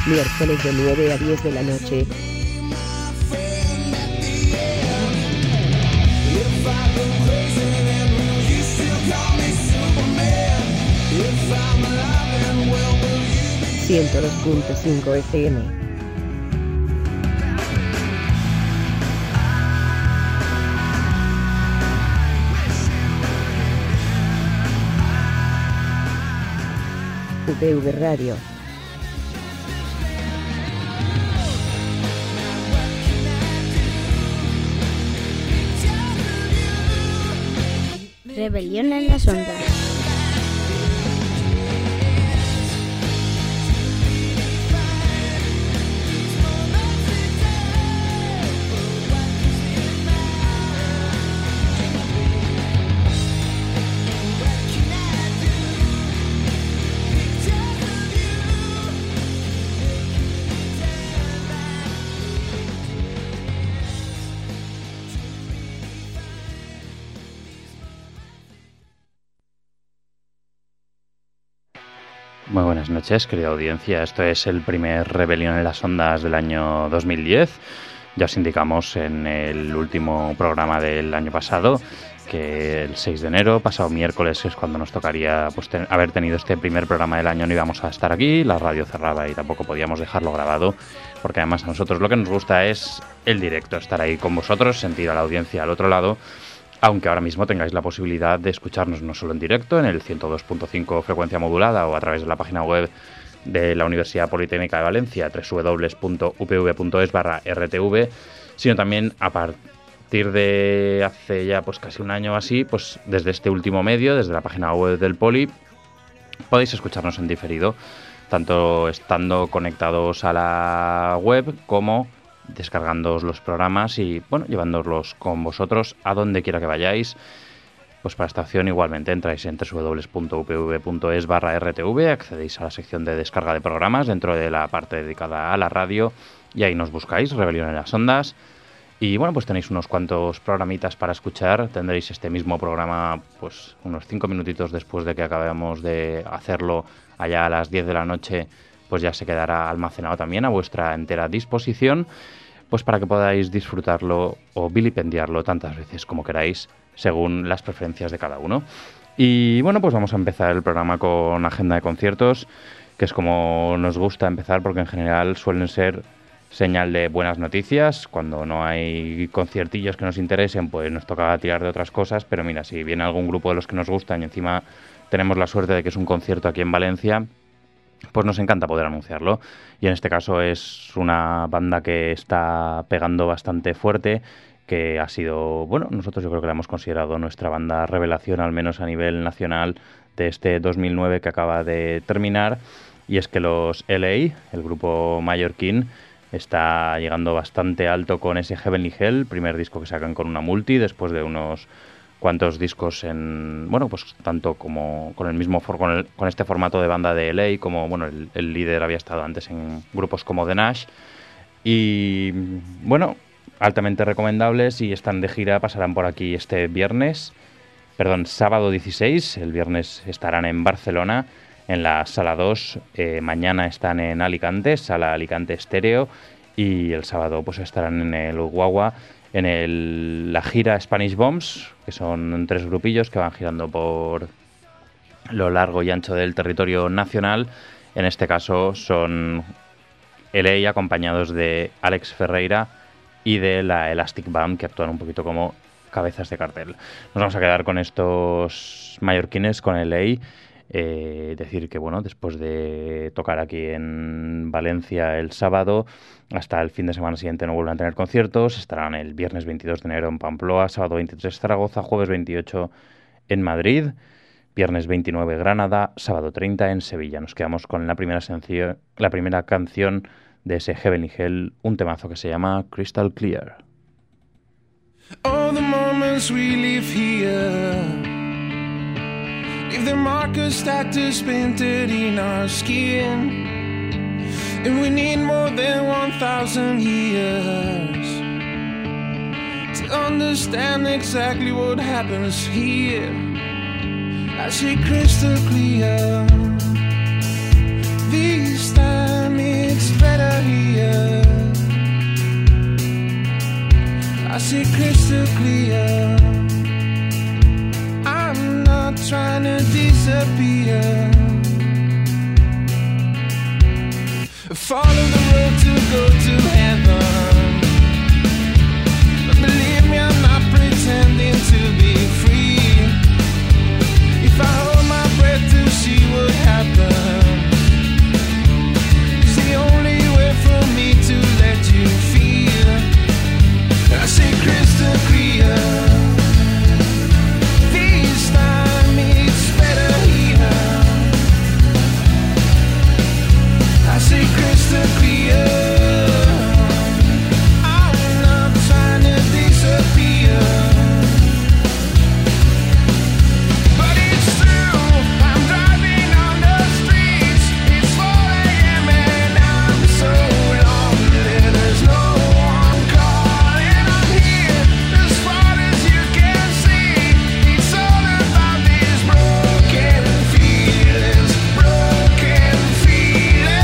Miércoles de 9 a 10 de la noche. ...102.5 FM. UPV Radio. Rebelión en las ondas. Muy buenas noches, querida audiencia. Esto es el primer Rebelión en las Ondas del año 2010. Ya os indicamos en el último programa del año pasado que el 6 de enero, pasado miércoles, es cuando nos tocaría haber tenido este primer programa del año. No íbamos a estar aquí, la radio cerraba y tampoco podíamos dejarlo grabado, porque además a nosotros lo que nos gusta es el directo, estar ahí con vosotros, sentir a la audiencia al otro lado. Aunque ahora mismo tengáis la posibilidad de escucharnos no solo en directo, en el 102.5 frecuencia modulada o a través de la página web de la Universidad Politécnica de Valencia, www.upv.es/rtv, sino también a partir de hace ya pues casi un año así, pues desde este último medio, desde la página web del Poli, podéis escucharnos en diferido, tanto estando conectados a la web como descargándoos los programas y bueno, llevándolos con vosotros a donde quiera que vayáis. Pues para esta opción igualmente entráis en www.upv.es/rtv, accedéis a la sección de descarga de programas dentro de la parte dedicada a la radio y ahí nos buscáis, Rebelión en las Ondas. Y bueno, pues tenéis unos cuantos programitas para escuchar. Tendréis este mismo programa pues unos 5 minutitos después de que acabemos de hacerlo allá a las 10 de la noche, pues ya se quedará almacenado también a vuestra entera disposición, pues para que podáis disfrutarlo o vilipendiarlo tantas veces como queráis, según las preferencias de cada uno. Y bueno, pues vamos a empezar el programa con agenda de conciertos, que es como nos gusta empezar, porque en general suelen ser señal de buenas noticias. Cuando no hay conciertillos que nos interesen, pues nos toca tirar de otras cosas, pero mira, si viene algún grupo de los que nos gustan y encima tenemos la suerte de que es un concierto aquí en Valencia, pues nos encanta poder anunciarlo. Y en este caso es una banda que está pegando bastante fuerte, que ha sido, bueno, nosotros yo creo que la hemos considerado nuestra banda revelación, al menos a nivel nacional, de este 2009 que acaba de terminar. Y es que los LA, el grupo mallorquín, está llegando bastante alto con ese Heavenly Hell, primer disco que sacan con una multi, después de unos cuantos discos en, bueno, pues tanto como con el mismo con este formato de banda de LA, como bueno, el líder había estado antes en grupos como The Nash, y bueno, altamente recomendables, y están de gira, pasarán por aquí este sábado 16, el viernes estarán en Barcelona, en la Sala 2, mañana están en Alicante, Sala Alicante Estéreo, y el sábado pues estarán en el Guagua, en la gira Spanish Bombs, que son 3 grupillos que van girando por lo largo y ancho del territorio nacional. En este caso son LA acompañados de Alex Ferreira y de la Elastic Band, que actúan un poquito como cabezas de cartel. Nos vamos a quedar con estos mallorquines, con LA. Decir que bueno, después de tocar aquí en Valencia el sábado, hasta el fin de semana siguiente no vuelven a tener conciertos. Estarán el viernes 22 de enero en Pamplona, sábado 23 Zaragoza, jueves 28 en Madrid, viernes 29 Granada, sábado 30 en Sevilla. Nos quedamos con la primera canción de ese Heavenly Hell, un temazo que se llama Crystal Clear. All the moments we live here, leave the markers tattooed painted in our skin, and we need more than 1,000 years to understand exactly what happens here. I see crystal clear, this time it's follow the road to go to heaven. But believe me, I'm not pretending to be free. If I hold my breath to see what happens, it's the only way for me to let you feel. I say crystal clear, this time it's better here. I say crystal clear, I'm not trying to disappear. But it's true, I'm driving on the streets. It's 4 a.m. and I'm so lonely. There's no one calling. I'm here as far as you can see. It's all about these broken feelings, broken feelings.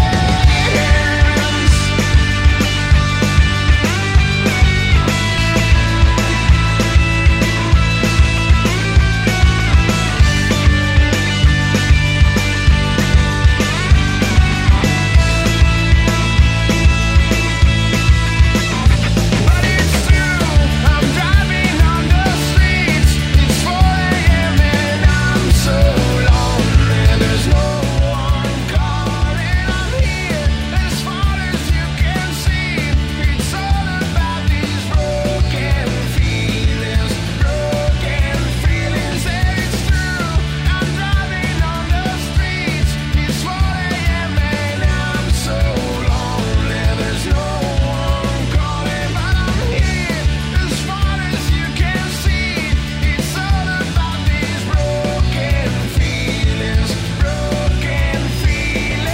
But it's true, I'm driving on the streets. It's 4 a.m. and I'm so lonely. There's no one calling. I'm here as far as you can see. It's all about these broken feelings, broken feelings. And it's true, I'm driving on the streets. It's 4 a.m. and I'm so lonely. There's no one calling, but I'm here as far as you can see. It's all about these broken feelings, broken feelings.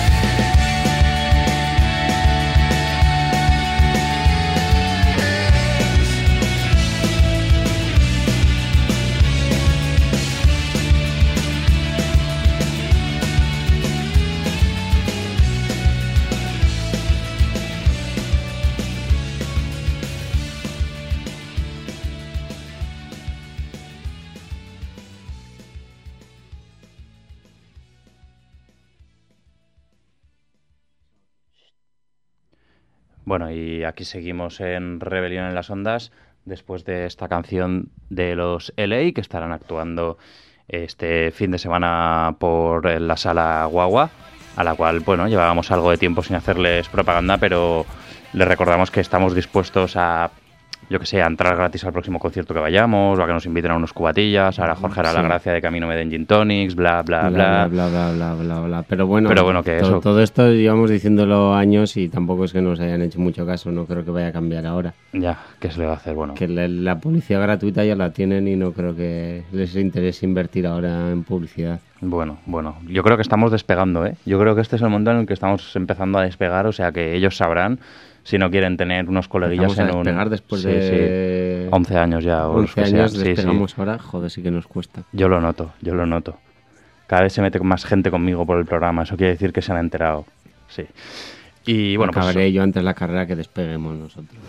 Bueno, y aquí seguimos en Rebelión en las Ondas, después de esta canción de los LA, que estarán actuando este fin de semana por la Sala Guagua, a la cual, bueno, llevábamos algo de tiempo sin hacerles propaganda, pero les recordamos que estamos dispuestos a, yo que sé, a entrar gratis al próximo concierto que vayamos, o a que nos inviten a unos cubatillas. Ahora Jorge hará la gracia de que a mí no me den gin tonics, bla, bla, bla. Bla. Pero bueno, que eso... todo esto llevamos diciéndolo años y tampoco es que nos hayan hecho mucho caso. No creo que vaya a cambiar ahora. Ya, ¿qué se le va a hacer? Bueno, Que la publicidad gratuita ya la tienen y no creo que les interese invertir ahora en publicidad. Bueno, yo creo que estamos despegando, ¿eh? Yo creo que este es el momento en el que estamos empezando a despegar, o sea que ellos sabrán si no quieren tener unos coleguillas Empezamos a en despegar un... después Sí, de... sí. 11 años ya, o los 11 que años sean. Sí, despegamos sí. ahora, joder, sí que nos cuesta. Yo lo noto. Cada vez se mete más gente conmigo por el programa, eso quiere decir que se han enterado. Sí. Y bueno, Acabaré yo antes la carrera que despeguemos nosotros.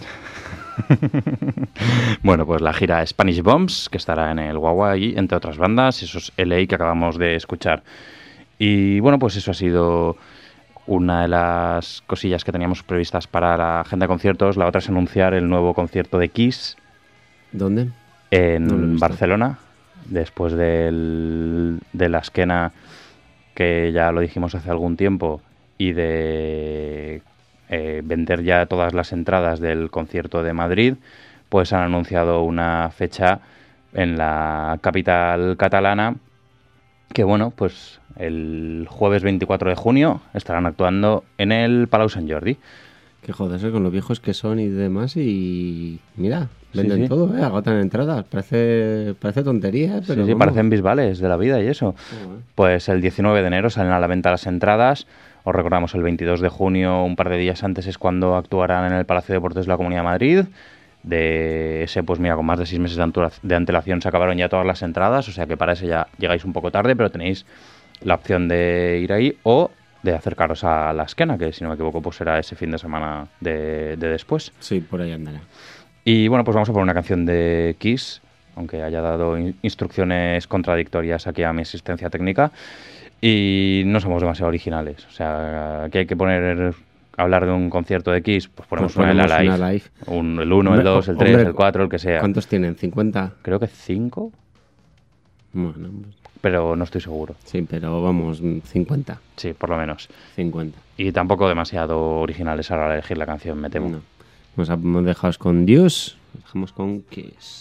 Bueno, pues la gira Spanish Bombs, que estará en el Guagua y entre otras bandas, esos LA que acabamos de escuchar. Y bueno, pues eso ha sido una de las cosillas que teníamos previstas para la agenda de conciertos. La otra es anunciar el nuevo concierto de Kiss ¿Dónde? No lo he en visto. Barcelona, después de la esquena que ya lo dijimos hace algún tiempo y de vender ya todas las entradas del concierto de Madrid, pues han anunciado una fecha en la capital catalana que, bueno, pues el jueves 24 de junio estarán actuando en el Palau Sant Jordi. Que joderse con lo viejos que son y demás y... Mira, venden sí. todo, agotan entradas. Parece tontería, pero... Sí, vamos. parecen bisbales de la vida y eso. Joder. Pues el 19 de enero salen a la venta las entradas. Os recordamos, el 22 de junio, un par de días antes, es cuando actuarán en el Palacio de Deportes de la Comunidad de Madrid. De ese, pues mira, con más de 6 meses de antelación se acabaron ya todas las entradas, o sea que para ese ya llegáis un poco tarde, pero tenéis la opción de ir ahí o de acercaros a la esquena, que si no me equivoco pues será ese fin de semana de después. Sí, por ahí andará. Y bueno, pues vamos a poner una canción de Kiss, aunque haya dado instrucciones contradictorias aquí a mi asistencia técnica, y no somos demasiado originales, o sea que hay que poner hablar de un concierto de Kiss, pues ponemos Pues una de la ponemos live. una live. El 1, el 2, el 3, Hombre, el 4, el que sea. ¿Cuántos tienen? ¿50? Creo que 5, Bueno, pero no estoy seguro. sí, pero vamos, 50. Sí, por lo menos. 50. Y tampoco demasiado originales a la hora de elegir la canción, me temo. No. Hemos dejado con Dios, dejamos con Kiss.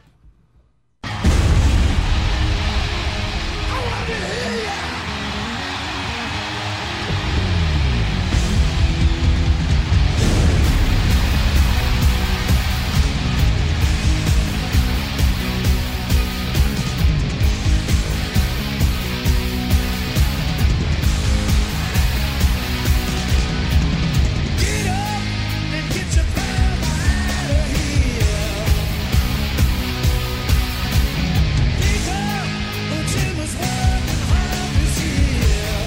Get up and get your power out of here. Pick up when Jim was working hard this year.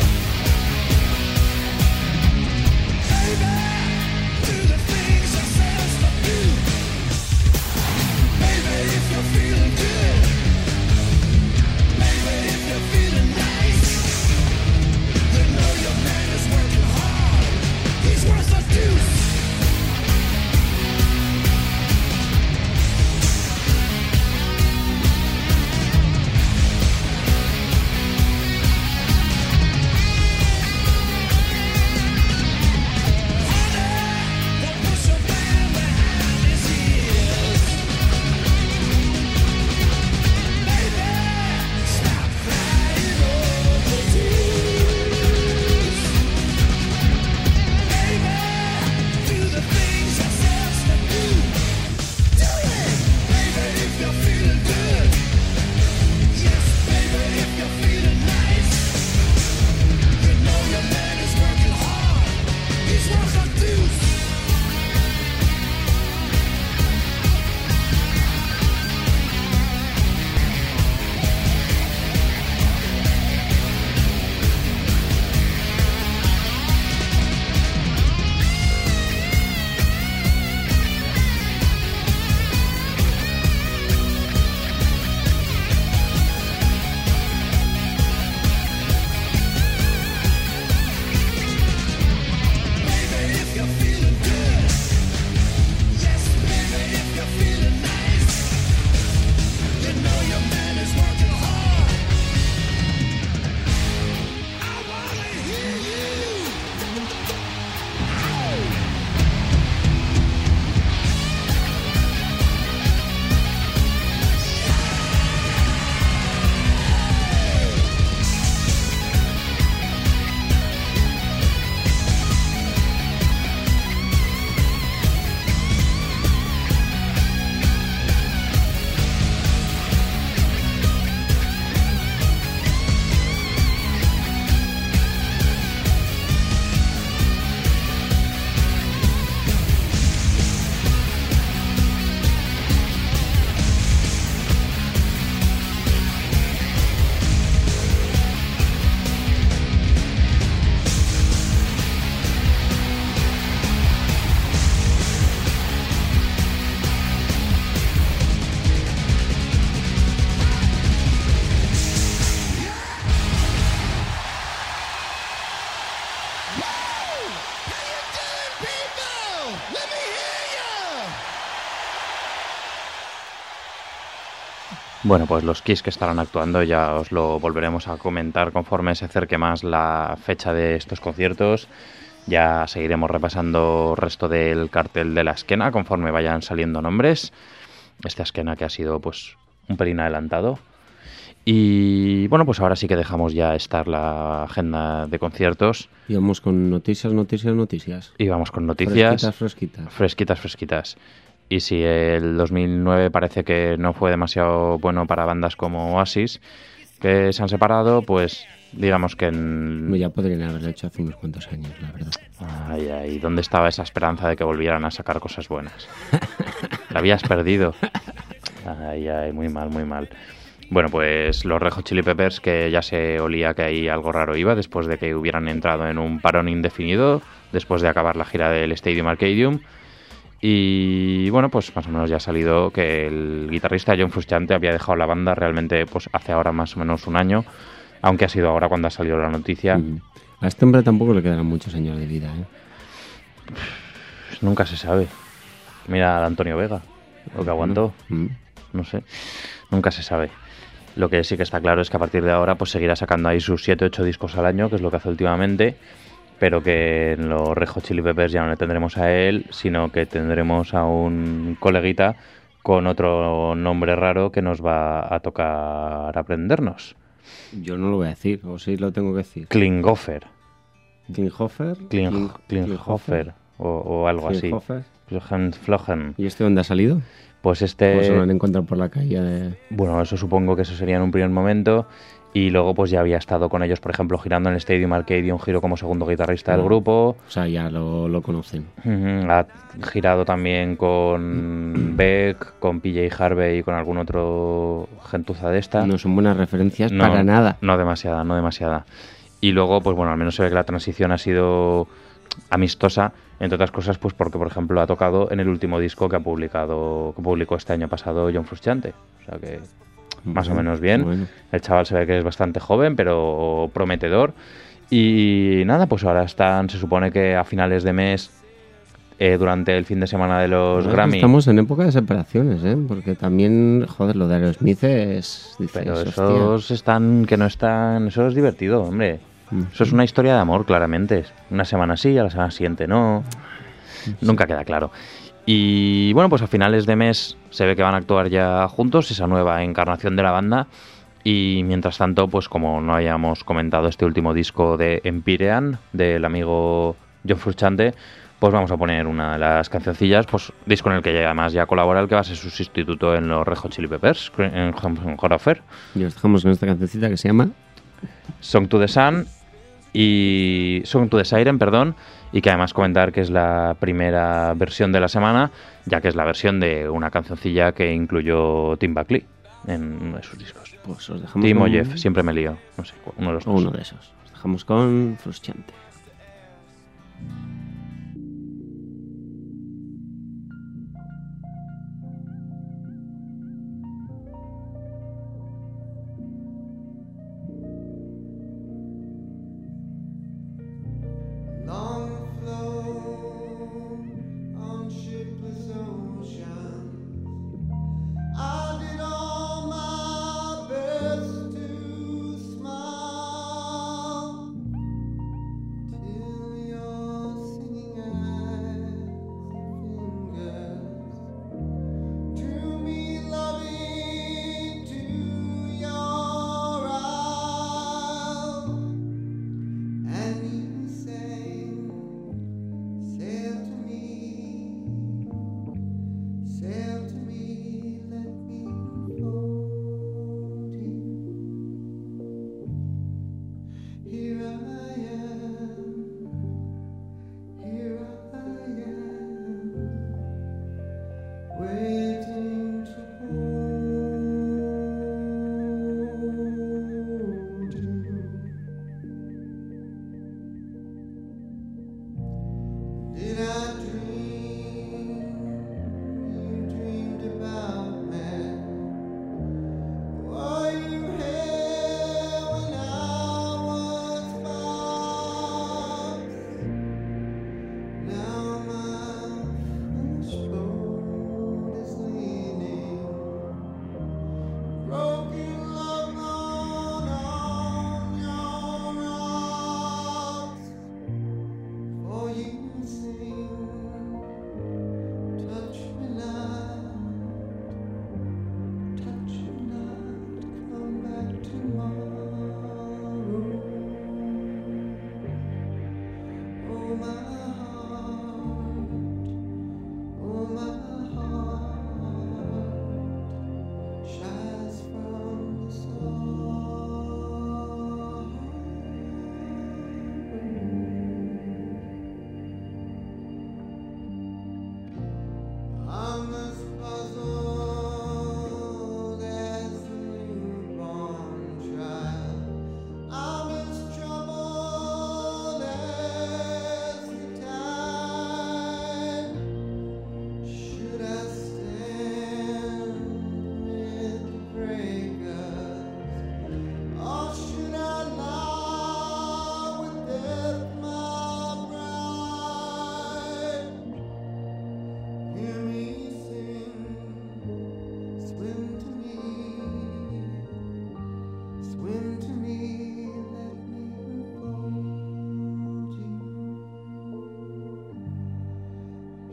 Baby, do the things I says to do. Baby, if you're feeling good. Baby, if you're feeling nice. You know your man is working hard. He's worth a deuce. Honey, don't push your man behind his ears. Baby, stop crying over tears. Baby, do the things I says to do. Do it, baby, if you're feeling good. Yes, baby, if you're feeling nice. You know your man is working hard. He's worth a deuce. Baby, if you're feeling good. Yes, baby, if you're feeling nice. You know your man is working hard. I wanna hear you. Bueno, pues los Kiss que estarán actuando ya os lo volveremos a comentar conforme se acerque más la fecha de estos conciertos. Ya seguiremos repasando el resto del cartel de la esquena conforme vayan saliendo nombres. Esta esquena que ha sido pues un pelín adelantado. Y bueno, pues ahora sí que dejamos ya estar la agenda de conciertos. Y vamos con noticias. Y vamos con noticias Fresquitas. fresquitas. Y si el 2009 parece que no fue demasiado bueno para bandas como Oasis, que se han separado, pues digamos que Ya podrían haberlo hecho hace unos cuantos años, la verdad. Ay, ay, ¿dónde estaba esa esperanza de que volvieran a sacar cosas buenas? La habías perdido. Ay, ay, muy mal, muy mal. Bueno, pues los Red Hot Chili Peppers, que ya se olía que ahí algo raro iba después de que hubieran entrado en un parón indefinido después de acabar la gira del Stadium Arcadium. Y bueno, pues más o menos ya ha salido que el guitarrista John Frusciante había dejado la banda realmente pues hace ahora más o menos un año, aunque ha sido ahora cuando ha salido la noticia. A este hombre tampoco le quedarán muchos años de vida, ¿eh? nunca se sabe. Mira a Antonio Vega, lo que aguantó. No sé, nunca se sabe. Lo que sí que está claro es que a partir de ahora pues seguirá sacando ahí sus 7-8 discos al año, que es lo que hace últimamente, pero que en los Red Hot Chili Peppers ya no le tendremos a él, sino que tendremos a un coleguita con otro nombre raro que nos va a tocar aprendernos. Yo no lo voy a decir, o sí lo tengo que decir. Klinghoffer. Klinghoffer. Klinghoffer o algo así. Klinghoffer. Flogen. ¿Y este dónde ha salido? Pues ¿O se lo han encontrado por la calle? Bueno, eso supongo que eso sería en un primer momento. Y luego pues ya había estado con ellos, por ejemplo, girando en el Stadium Arcade, un giro como segundo guitarrista del grupo. O sea, ya lo conocen. Ha girado también con Beck, con PJ Harvey y con algún otro gentuza de esta. No son buenas referencias No, para nada. No demasiada. Y luego, pues bueno, al menos se ve que la transición ha sido amistosa, entre otras cosas, pues porque, por ejemplo, ha tocado en el último disco que publicó este año pasado John Frusciante. O sea que más o menos bien. Bueno. El chaval se ve que es bastante joven, pero prometedor. Y nada, pues ahora se supone que a finales de mes, durante el fin de semana de los Grammy. Estamos en época de separaciones, ¿eh? Porque también, joder, lo de Aerosmith es... Dices, Pero hostia. esos eso es divertido, hombre. Eso es una historia de amor, claramente. Una semana sí, a la semana siguiente no. Nunca queda claro. Y bueno, pues a finales de mes se ve que van a actuar ya juntos, esa nueva encarnación de la banda. Y mientras tanto, pues como no hayamos comentado este último disco de Empyrean, del amigo John Frusciante, pues vamos a poner una de las cancioncillas, pues disco en el que además ya colabora el que va a ser su sustituto en los Red Hot Chili Peppers, en Horror. Y os dejamos con esta cancioncita que se llama Song to the Sun y Song to the Siren, y que además comentar que es la primera versión de la semana, ya que es la versión de una cancioncilla que incluyó Tim Buckley en uno de sus discos. Pues os dejamos Tim o con... Jeff, siempre me lío, no sé, uno de los o dos. uno de esos. Os dejamos con Frusciante. Long flow on shipless ocean. I did all my best to smile till your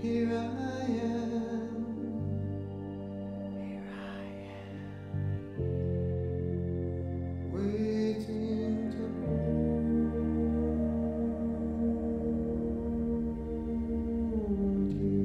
Here I am. Waiting to hold you.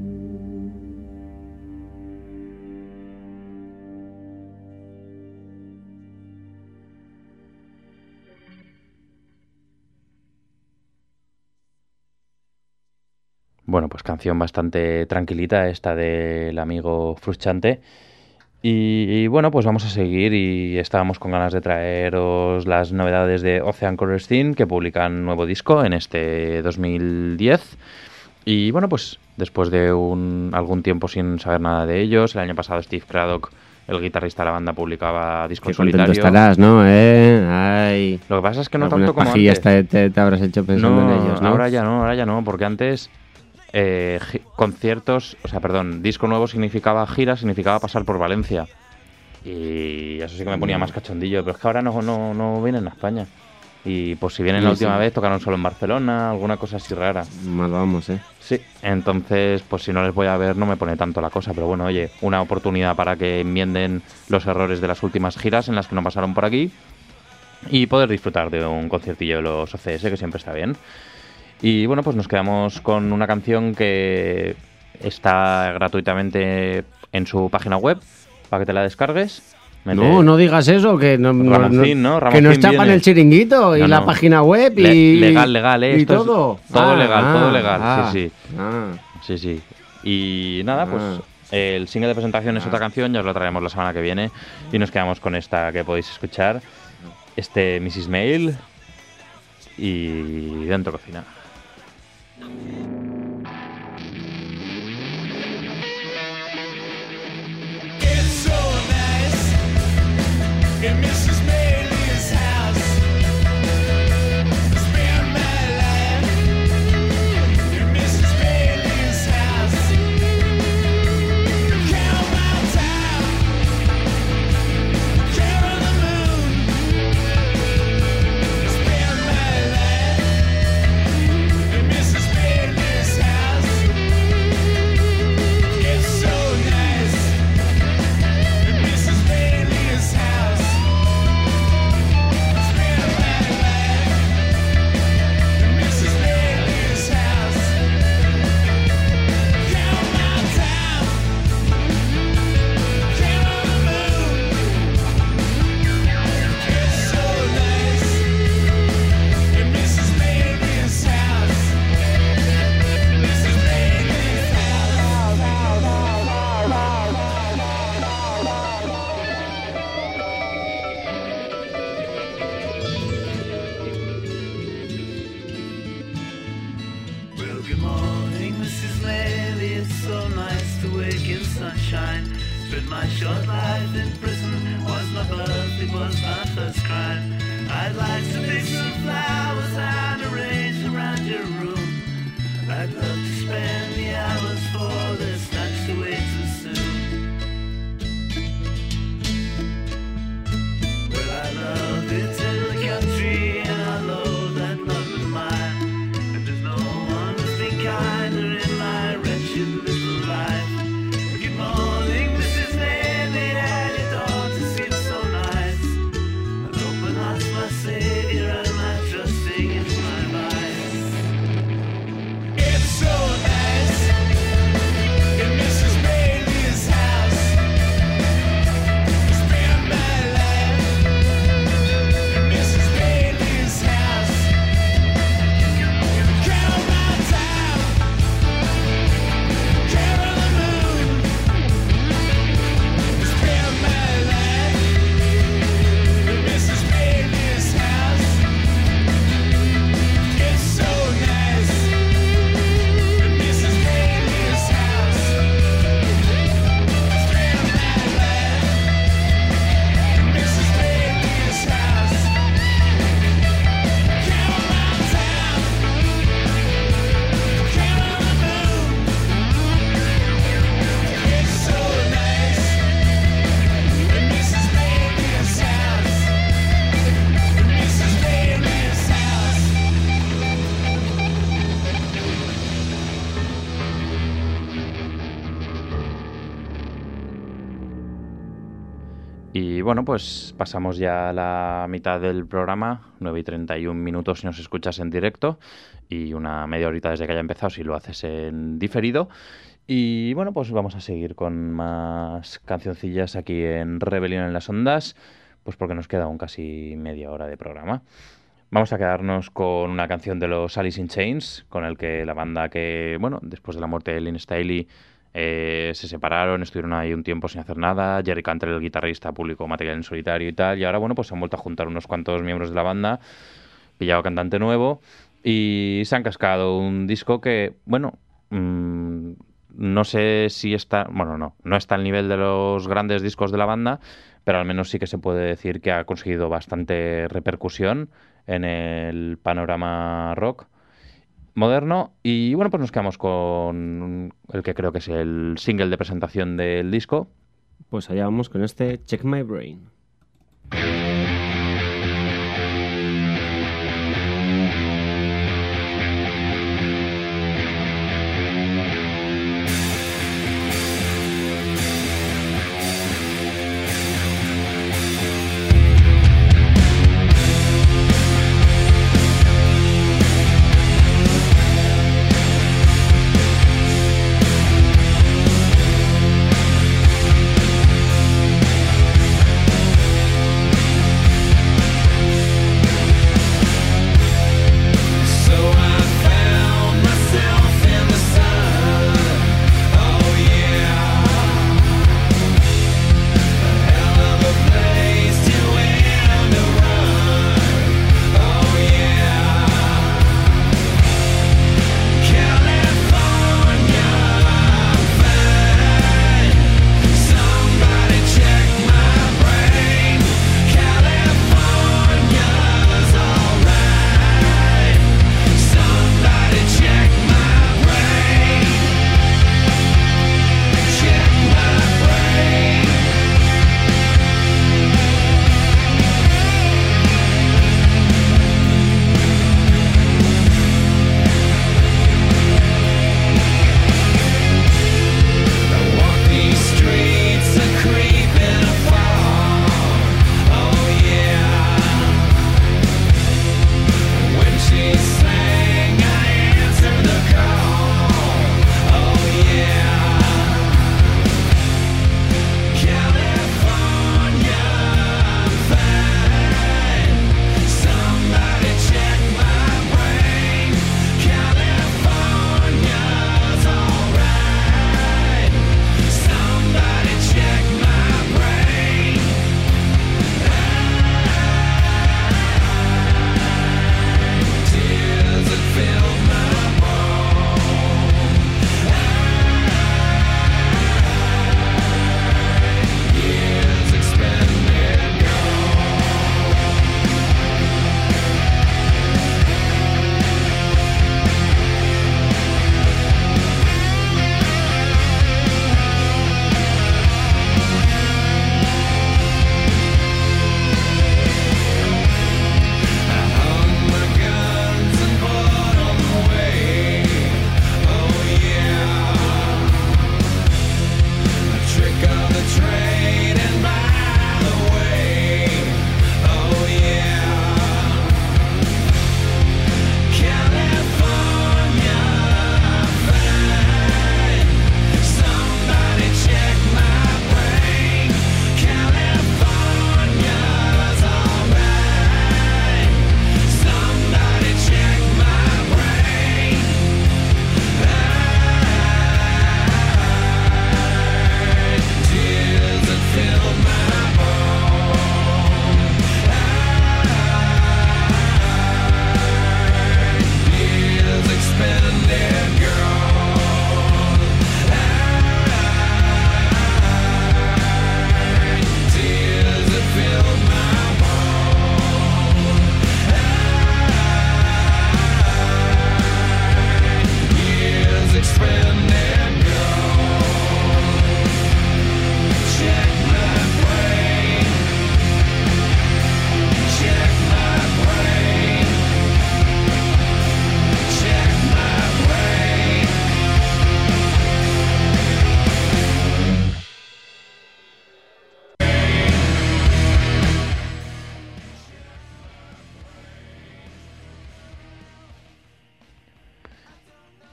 Bueno, pues canción bastante tranquilita esta del amigo Frusciante. Y bueno, pues vamos a seguir y estábamos con ganas de traeros las novedades de Ocean Color Scene, que publican nuevo disco en este 2010. Y bueno, pues después de algún tiempo sin saber nada de ellos, el año pasado Steve Craddock, el guitarrista de la banda, publicaba disco Qué en contento solitario. estarás, ¿no? Ay. Lo que pasa es que no Algunas tanto como pajillas antes. te habrás hecho pensando en ellos, ¿no? Ahora ya no, porque antes conciertos, o sea, perdón, disco nuevo significaba gira, significaba pasar por Valencia. Y eso sí que me ponía más cachondillo, pero es que ahora no vienen a España. Y pues si vienen la última vez, tocaron solo en Barcelona, alguna cosa así rara. Mal vamos, ¿eh? Sí, entonces, pues si no les voy a ver, no me pone tanto la cosa. Pero bueno, oye, una oportunidad para que enmienden los errores de las últimas giras en las que no pasaron por aquí y poder disfrutar de un conciertillo de los OCS, que siempre está bien. Y bueno, pues nos quedamos con una canción que está gratuitamente en su página web para que te la descargues. No digas eso, que no, Ramoncín, ¿no? que nos Ramoncín chapan viene. el chiringuito y No, la no. página web y... Legal, y esto es todo. todo legal, sí. Ah. Sí. Y nada, pues el single de presentación es otra canción, ya os la traeremos la semana que viene y nos quedamos con esta que podéis escuchar, Mrs. Mail y Dentro Cocina. It's so nice in Mrs. Bailey's house. Spend my life in Mrs. Bailey's house. Count my time, count the moon. Spend my life in Mrs. Bailey's house. It's so nice in Mrs. Bailey's house. Spend my life in Mrs. Bailey's house. Count my time, count the moon. It's so nice in Mrs. Bailey's house. Mrs. Bailey's Well, good morning, Mrs. Lely. It's so nice to wake in sunshine. Spent my short life in prison. Was my birth, it was my first crime. I'd like to pick some flowers and arrange around your room. I'd love to spend the hours for the snatched away too soon. Well, I love it in the country, and I love that London mile. And there's no one who's been kinder in my wretched little life. Good morning, Mrs. Lady, and your daughter seems so nice. An open heart's my savior, and my trusting in my vice. It's so nice Y bueno, pues pasamos ya a la mitad del programa, 9:31 si nos escuchas en directo y una media horita desde que haya empezado si lo haces en diferido. Y bueno, pues vamos a seguir con más cancioncillas aquí en Rebelión en las Ondas, pues porque nos queda aún casi media hora de programa. Vamos a quedarnos con una canción de los Alice in Chains, con el que la banda que, bueno, después de la muerte de Lynn Staley se separaron, estuvieron ahí un tiempo sin hacer nada. Jerry Cantrell, el guitarrista, publicó material en solitario y tal, y ahora, bueno, pues se han vuelto a juntar unos cuantos miembros de la banda, pillado cantante nuevo, y se han cascado un disco que, bueno, no sé si está, bueno, no está al nivel de los grandes discos de la banda, pero al menos sí que se puede decir que ha conseguido bastante repercusión en el panorama rock moderno. Y bueno, pues nos quedamos con el que creo que es el single de presentación del disco. Pues allá vamos con este Check My Brain. Check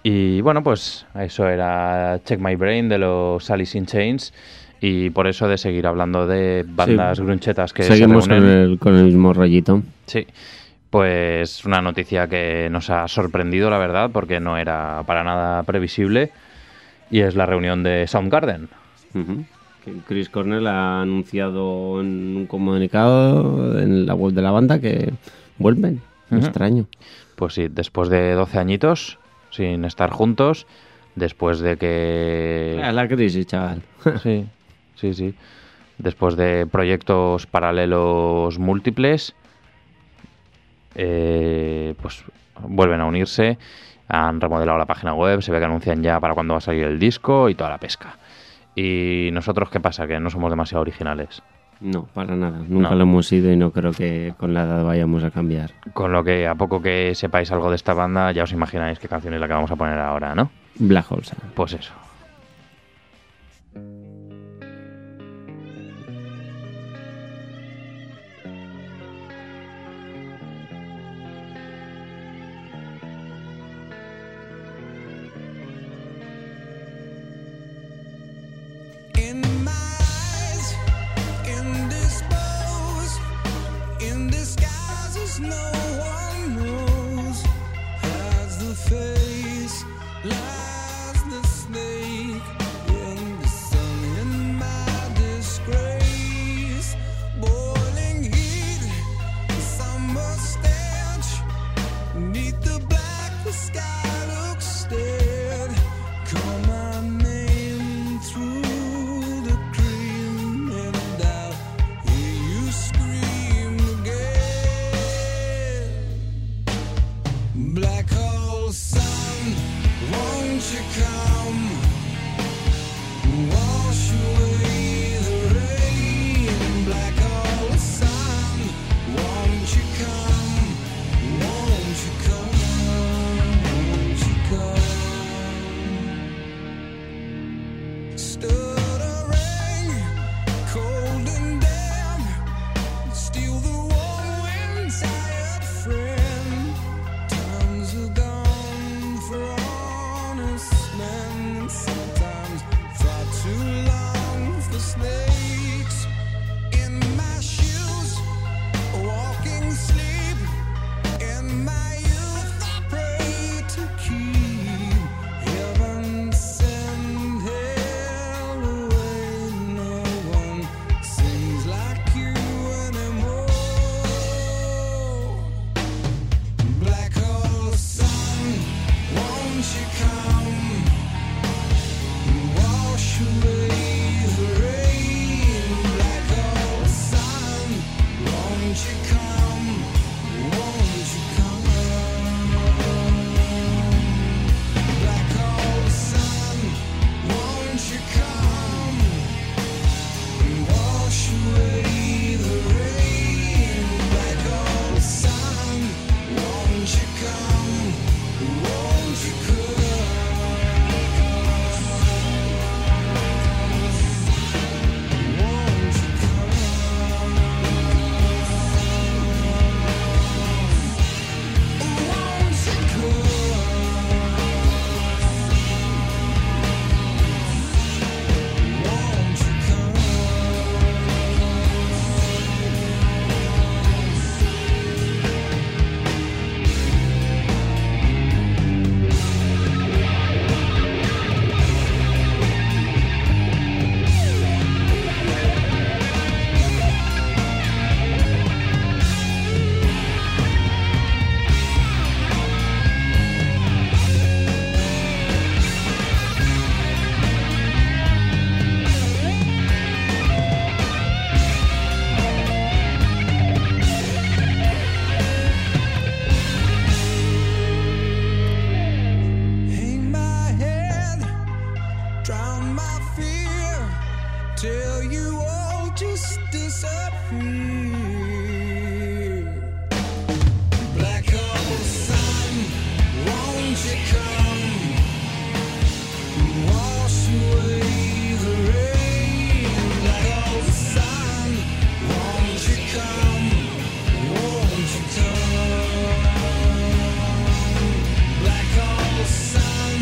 Y bueno, pues eso era Check My Brain de los Alice in Chains. Y por eso de seguir hablando de bandas grunchetas que seguimos se reúnen. con el mismo rollito. Sí, pues una noticia que nos ha sorprendido, la verdad, porque no era para nada previsible. Y es la reunión de Soundgarden. Ujú. Que Chris Cornell ha anunciado en un comunicado en la web de la banda que vuelven. Ujú. Extraño. Pues sí, después de 12 añitos sin estar juntos, después de que... La crisis, chaval. Sí, sí, sí. Después de proyectos paralelos múltiples, pues vuelven a unirse, han remodelado la página web, se ve que anuncian ya para cuándo va a salir el disco y toda la pesca. ¿Y nosotros qué pasa? Que no somos demasiado originales. No, para nada. Nunca No. lo hemos sido y no creo que con la edad vayamos a cambiar. Con lo que a poco que sepáis algo de esta banda, ya os imagináis qué canción es la que vamos a poner ahora, ¿no? Black Hole Sun. Pues eso. In my eyes, indisposed, in disguises no one knows. As the face lies the snake in the sun. In my disgrace, boiling heat, summer stench. Neath the black, the sky looks dead. Call my name through the cream, and I'll hear you scream again. Black hole sun, won't you come? Wash away the rain. Black hole sun, won't you come? Won't you come? Won't you come? Stuttering, cold and damp, steal the warm wind, tired friend. Times are gone for honest men. Sometimes far too long for snakes. In my shoes, walking sleep. In my youth, I pray to keep heaven send hell away. No one sings like you anymore. Black hole sun, won't you come? Wash away the rain. Black hole sun, won't you come? Won't you come? Black hole sun, won't you come? Wash away the rain. Black hole sun, won't you come? Won't you hang my head, drown my fear, till you all just disappear. Black hole sun, won't you come? Wash away the rain. Black hole sun, won't you come? Won't you come? Black hole sun,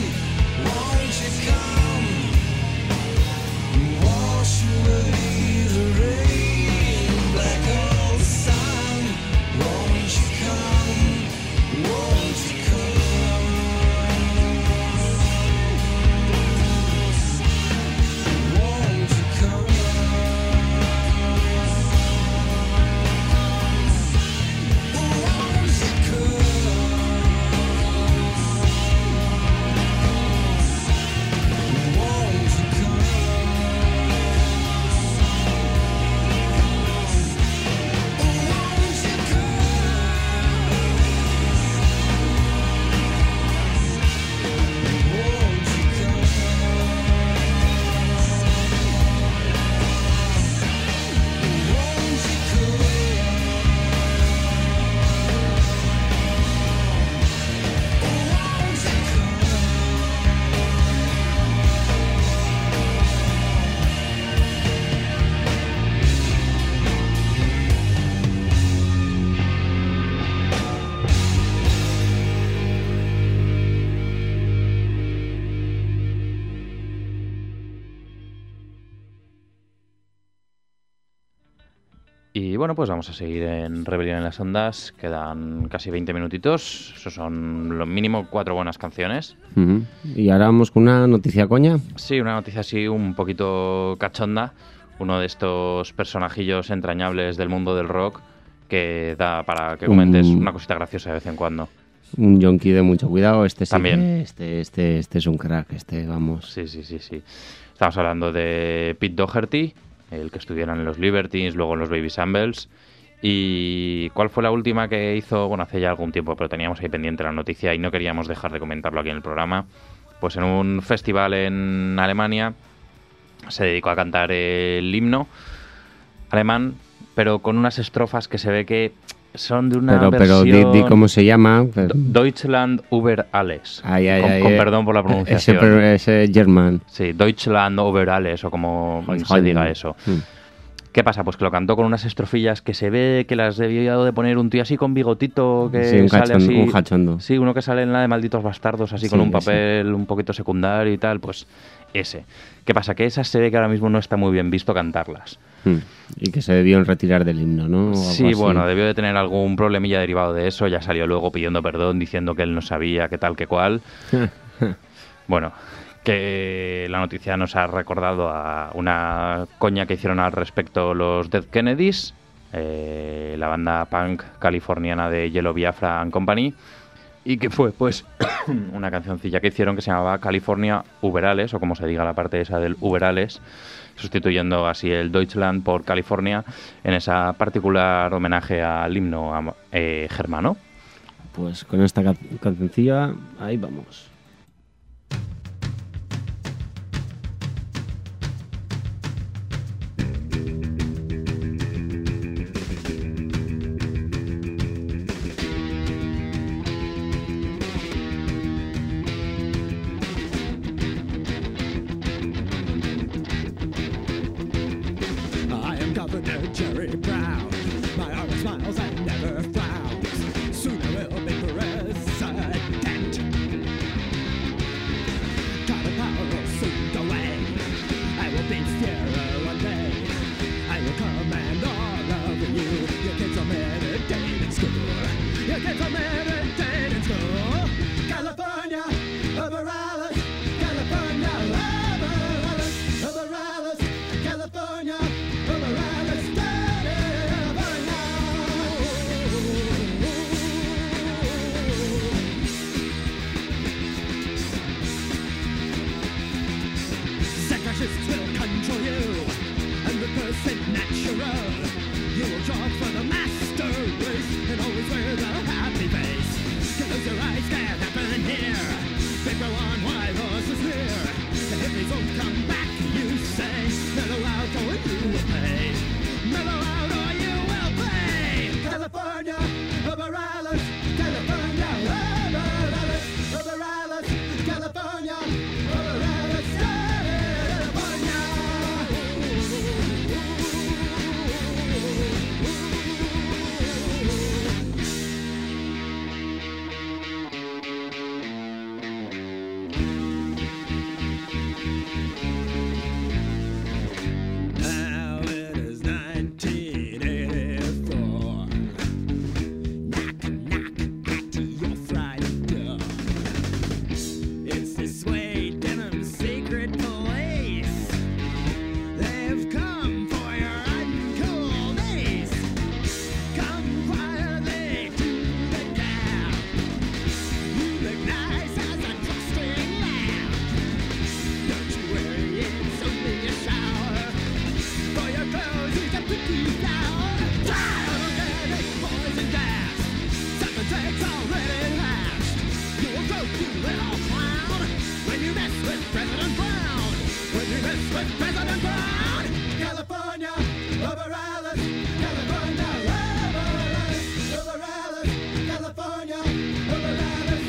Y bueno, pues vamos a seguir en Rebelión en las Ondas. Quedan casi 20 minutitos. Eso son lo mínimo 4 buenas canciones. Ujú. Y ahora vamos con una noticia coña. Sí, una noticia así un poquito cachonda. Uno de estos personajillos entrañables del mundo del rock que da para que comentes una cosita graciosa de vez en cuando. Un yonki de mucho cuidado. Este sí También. que- este es un crack. Vamos. Sí. Estamos hablando de Pete Doherty, el que estuviera en los Libertines, luego en los Baby Shambles. ¿Y cuál fue la última que hizo? Bueno, hace ya algún tiempo, pero teníamos ahí pendiente la noticia y no queríamos dejar de comentarlo aquí en el programa. Pues en un festival en Alemania se dedicó a cantar el himno alemán, pero con unas estrofas que se ve que son de una Pero versión... di cómo se llama. Deutschland über alles. Ay, con perdón por la pronunciación. Ese German. Sí, Deutschland über alles, o como se diga eso. ¿Qué pasa? Pues que lo cantó con unas estrofillas que se ve que las debió de poner un tío así con bigotito, que Sí, un sale cachondo, así... un cachondo. Sí, uno que sale en la de Malditos Bastardos, así Sí, con un ese. papel un poquito secundario y tal, pues ese. ¿Qué pasa? Que esas se ve que ahora mismo no está muy bien visto cantarlas. Y que se debió retirar del himno, ¿no? O algo Sí, así. bueno, debió de tener algún problemilla derivado de eso. Ya salió luego pidiendo perdón, diciendo que él no sabía qué tal, qué cual. Bueno, que la noticia nos ha recordado a una coña que hicieron al respecto los Dead Kennedys, la banda punk californiana de Yellow Biafra and Company, y que fue, pues, una cancioncilla que hicieron que se llamaba California Uberales, o como se diga la parte esa del Uberales, sustituyendo así el Deutschland por California, en esa particular homenaje al himno germano. Pues con esta cancioncilla, ahí vamos. I am Governor Jerry Brown. My arm smiles and never frowns. Soon I will be president. God of power will soon go away. I will be Führer one day. I will command all of you. You kids are meditating school. You kids are meditating school. California, over Alice. California, over Alice. Over Alice. California, over Alice. Separatists will control you, and the person natural. You will jog for the master race, and always wear the happy face. Close your eyes, can't happen here. They go on while horses near. And if they don't come back, you say, mellow out or you will pay. Mellow out or you will pay. California, over Alice. California, over Alice. Over Alice. California, over Alice. Now it is 1984. Knock, knock at your front door. It's the Suede Denim Secret Police. They've come for your uncool days. Come quietly to the gap. You look nice as a trusting lamb. Don't you worry, it's only a shower. For your clothes, you can put these down. Organic poison gas. Something takes already last. You will go, you little clown. When you mess with President Brown. When you mess with President Brown. California, over Alice. California, over Alice. Over Alice. California, over Alice.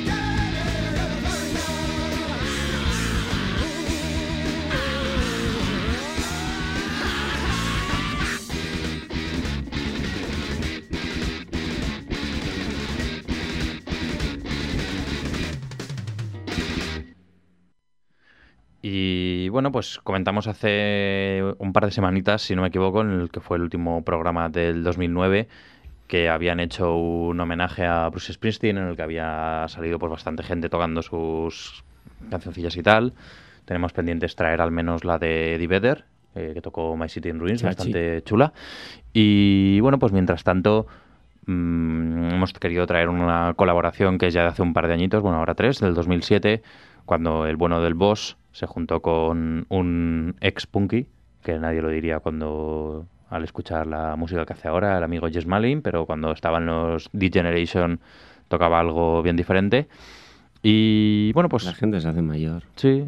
Y bueno, pues comentamos hace un par de semanitas, si no me equivoco, en el que fue el último programa del 2009, que habían hecho un homenaje a Bruce Springsteen, en el que había salido pues bastante gente tocando sus cancioncillas y tal. Tenemos pendientes traer al menos la de Eddie Vedder, que tocó My City in Ruins, Chachi. bastante chula. Y bueno, pues mientras tanto hemos querido traer una colaboración que es ya de hace un par de añitos, bueno, ahora 3, del 2007, cuando el bueno del Boss se juntó con un ex punky, que nadie lo diría cuando al escuchar la música que hace ahora, el amigo Jess Malin, pero cuando estaban los D-Generation tocaba algo bien diferente. Y bueno, pues La gente se hace mayor. sí.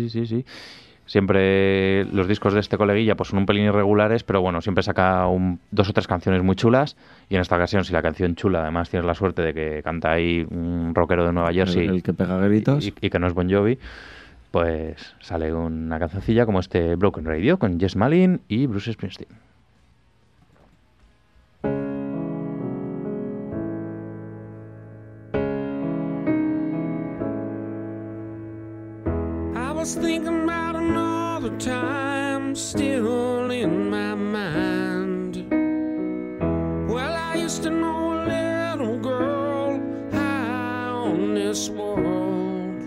Siempre los discos de este coleguilla pues son un pelín irregulares, pero bueno, siempre saca 2 o 3 canciones muy chulas. Y en esta ocasión, si la canción chula, además tienes la suerte de que canta ahí un rockero de Nueva Jersey El que pega gritos. y que no es Bon Jovi, pues sale una cancioncilla como este Broken Radio con Jess Malin y Bruce Springsteen. I was thinking about another time still in my mind. Well, I used to know a little girl high on this world.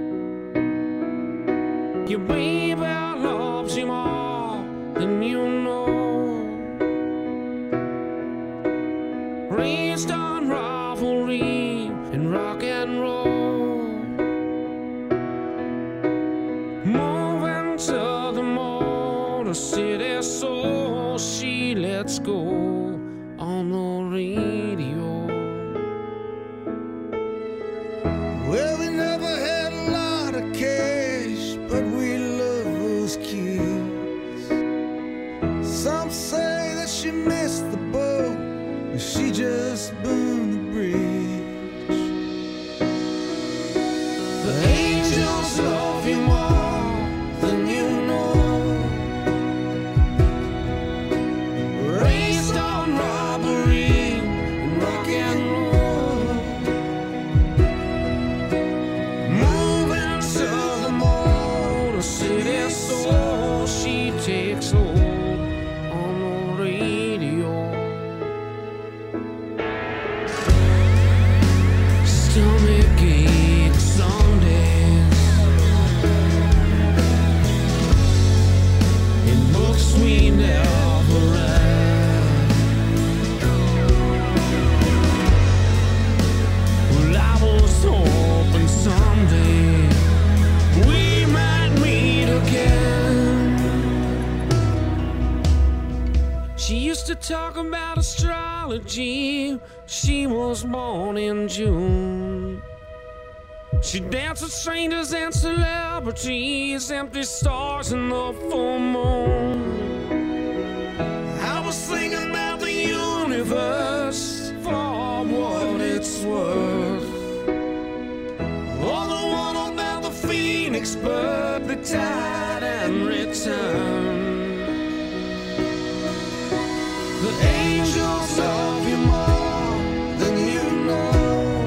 Your baby loves you more than you know. Raised on rivalry and rock and roll. Moving to the Motor City, so she lets go on the radio. Well, we never had a lot of cash, but we love those kids. Some say that she missed the boat, but she just burned the bridge. The angels love you more than you know. Raised on robbery and rock and roll. Moving to the Motor City, so she takes hold on the radio. Stomach aches some days, in books we never read. Well, I was hoping someday we might meet again. She used to talk about astrology. She was born in June. She danced with strangers and celebrities, empty stars in the full moon. I was thinking about the universe for what it's worth. Or the one about the phoenix bird that died and returned. The angels love you more than you know.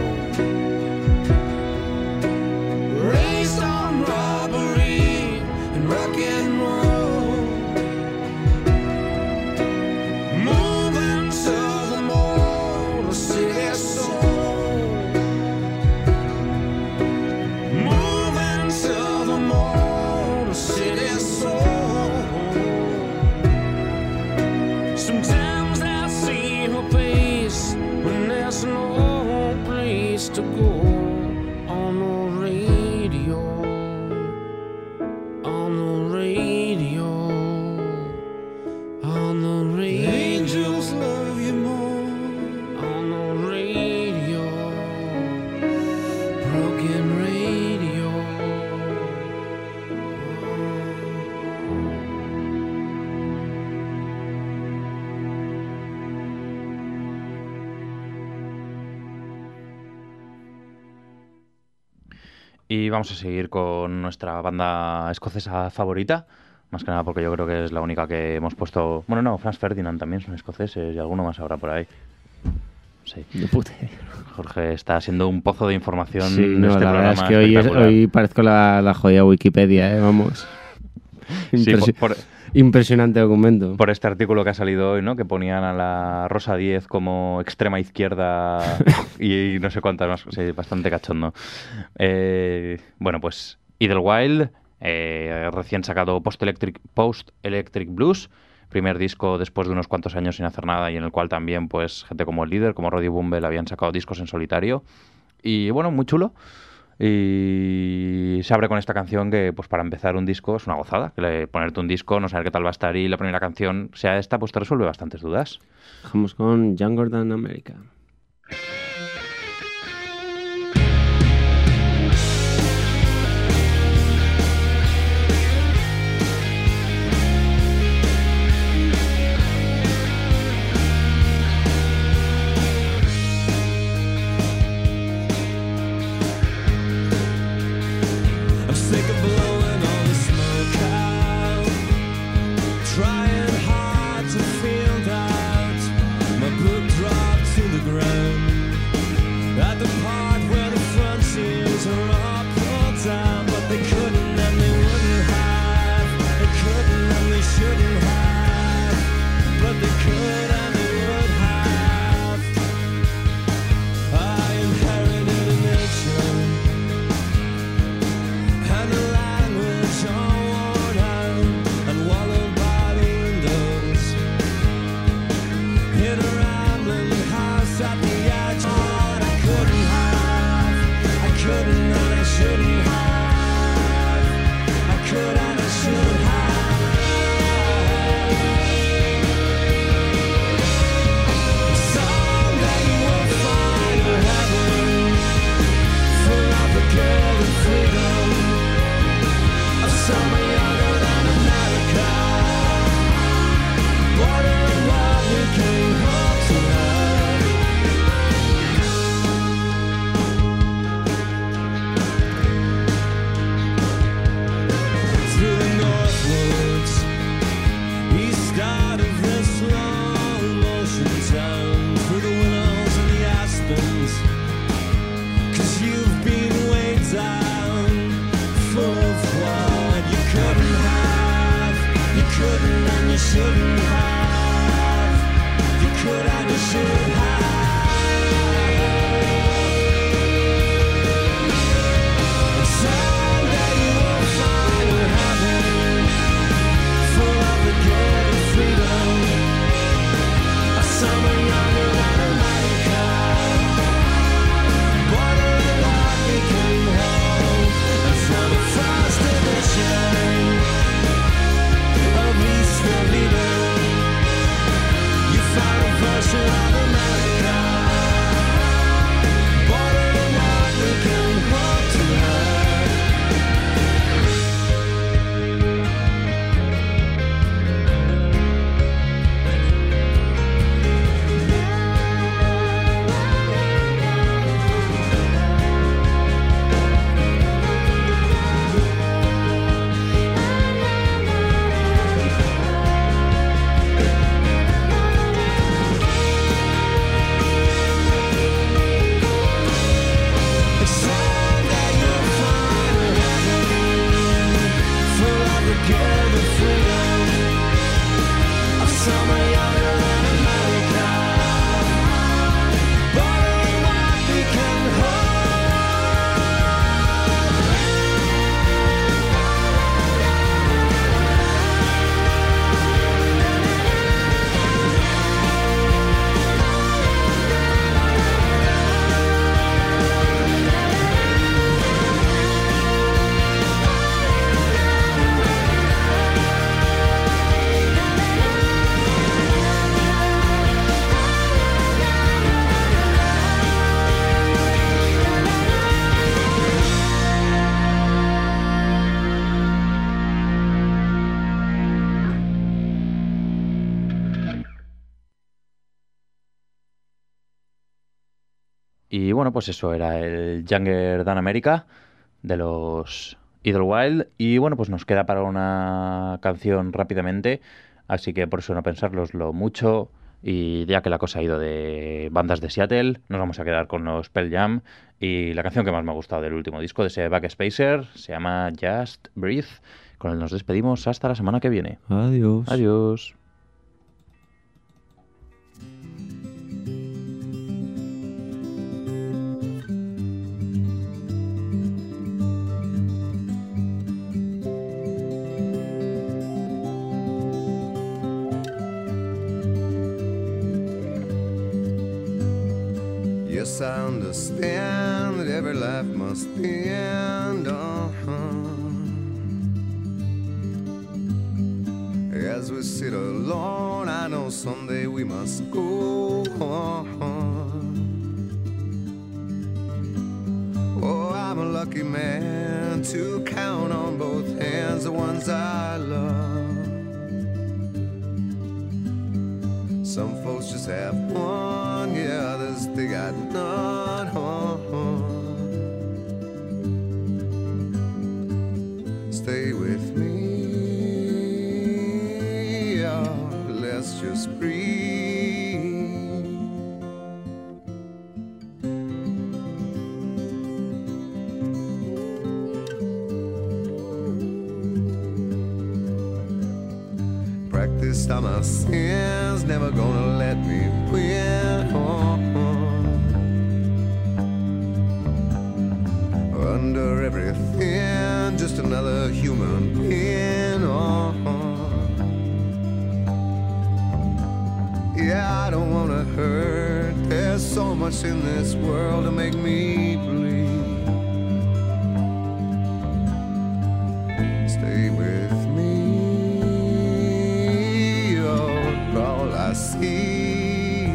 Raised on robbery and rock and roll. Moving to the Motor City soul. Moving to the Motor City soul. Sometimes I see her face when there's no place to go. On the radio, on the radio, on the radio. The angels love you more. On the radio, broken radio. Y vamos a seguir con nuestra banda escocesa favorita, más que nada porque yo creo que es la única que hemos puesto. Bueno, no, Franz Ferdinand también son escoceses y alguno más habrá por ahí. Sí. De puta idea. Jorge está siendo un pozo de información Sí, en no, este la verdad programa es que espectacular. hoy parezco la jodida Wikipedia, vamos. Sí, Impresionante documento. por este artículo que ha salido hoy, ¿no? Que ponían a la Rosa 10 como extrema izquierda y no sé cuántas más. Sí, bastante cachondo. Bueno, pues Idlewild, recién sacado Post Electric Blues, primer disco después de unos cuantos años sin hacer nada y en el cual también pues gente como el líder, como Roddy Bumble, habían sacado discos en solitario. Y bueno, muy chulo. Y se abre con esta canción que, pues para empezar un disco es una gozada. Ponerte un disco, no saber qué tal va a estar y la primera canción sea esta, pues te resuelve bastantes dudas. Vamos con Younger Than America. I'm sick of blowing all the smoke out, trying hard to feel that my book dropped to the ground. At the part where the front seals are all pulled down, but they couldn't and they wouldn't have. They couldn't and they shouldn't have, but they could and they would have. I inherited a nature and the language all worn out and wallowed by the windows in a rambling house at the edge. What I couldn't have, I couldn't and I shouldn't have. I could and I should have. Someday you will find a heaven full of the girl and freedom of somewhere younger than America. Bordering what we came home to have. Through the Northwoods, east out of this long motion town, through the willows and the aspens, 'cause you've been way down, full of what you couldn't have. You couldn't and you shouldn't have. You could and you should have. Someday you will find a heaven full of the good and freedom of somewhere younger than America. Bordering what became home and from the first edition of East of Eden, you found a version of America. Bordering what became home to her. Someday you'll find a heaven full of the good and freedom of somewhere younger than America. Bordering what became Y bueno, pues eso era el Younger Than America de los Idlewild. Y bueno, pues nos queda para una canción rápidamente, así que por eso no pensároslo mucho. Y ya que la cosa ha ido de bandas de Seattle, nos vamos a quedar con los Pearl Jam. Y la canción que más me ha gustado del último disco de ese Backspacer se llama Just Breathe. Con él nos despedimos hasta la semana que viene. Adiós. Adiós. Yes, I understand that every life must end. As we sit alone, I know someday we must go on. Oh, I'm a lucky man to count on both hands the ones I love. Some folks just have one, yeah, others they got none. Stay with me, oh, let's just breathe. Practiced on my sins, never gonna let me win. Under everything, just another human being. Yeah, I don't wanna hurt. There's so much in this world to make me bleed. Stay with me, oh, all I see.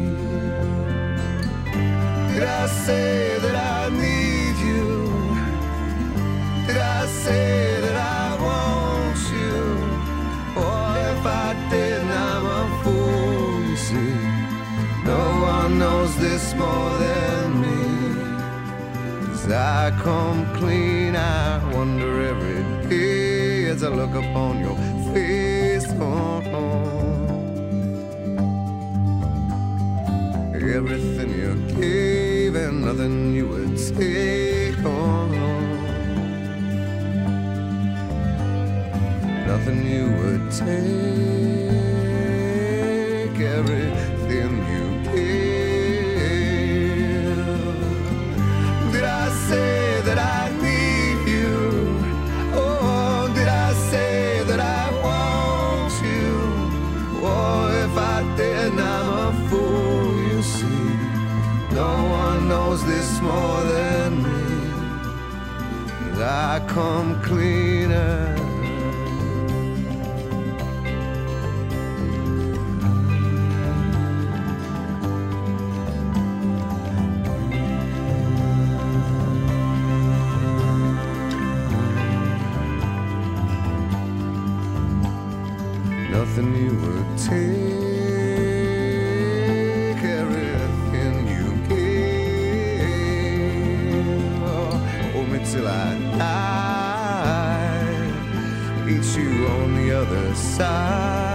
Did I say that I need you? Did I say that I want you? Or if I didn't, I'm a fool, you see. No one knows this more than me. As I come clean, I wonder every day as I look upon your face. Everything you gave and nothing you would take on. Nothing you would take, everything you give. Did I say that I need you? Oh, did I say that I want you? Oh, if I didn't, I'm a fool, you see. No one knows this more than me. As I come cleaner. Nothing you would take, everything you gave. Oh, hold me till I die, meet you on the other side.